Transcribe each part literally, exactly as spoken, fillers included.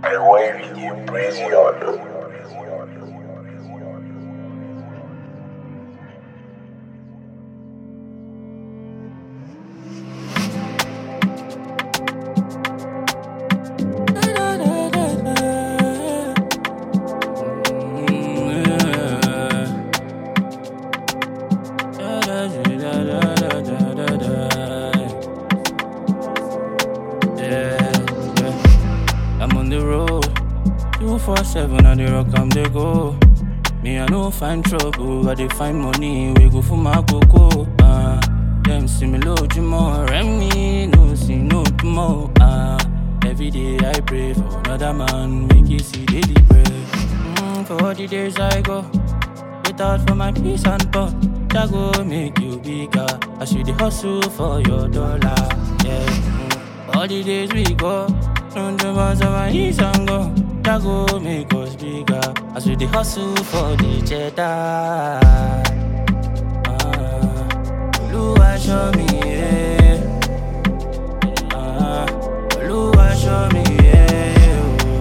I wave you, praise you. two four seven and the rock am dey go. Me I no find trouble, I dey find money. We go for my cocoa. Uh, them see me low tomorrow, and me no see no tomorrow. Uh, every day I pray for another man, make it see daily bread. Mm, for all the days I go without for my peace and pot. That go make you bigger. I should dey hustle for your dollar. Yeah. Mm, all the days we go, don't the ones on my knees and go. That go make us bigger. As we dey hustle for the cheddar. Ah, Oluwa show me, yeah. Ah, Oluwa show me, yeah.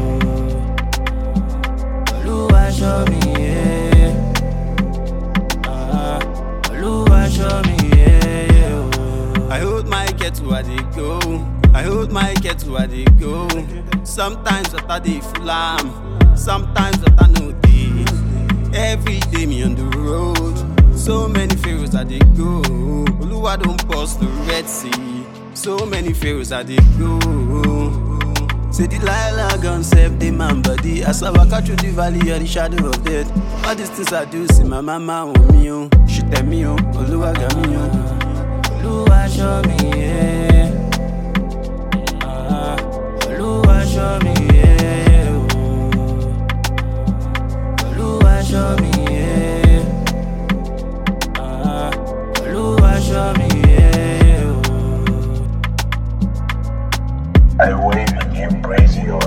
Oh. Oluwa show me, yeah. Ah, Oluwa show me, yeah. Oh. I hold my kettle where they go. I hold my kettle where they go. Sometimes I dey full am, sometimes I no dey. Every day me on the road, so many pharaohs I dey go. Oluwa don't pass the Red Sea, so many pharaohs I dey go. Say Delilah gun save the man body. As I walk out through the valley of the shadow of death, all these things I do, see my mama on me, oh. She tell me, oh, Oluwa got me, oh. Oluwa show me, yeah. Show me, yeah, oh. Oluwa show me, yeah. Ah, Oluwa show me, yeah, oh. I wave you, praise you.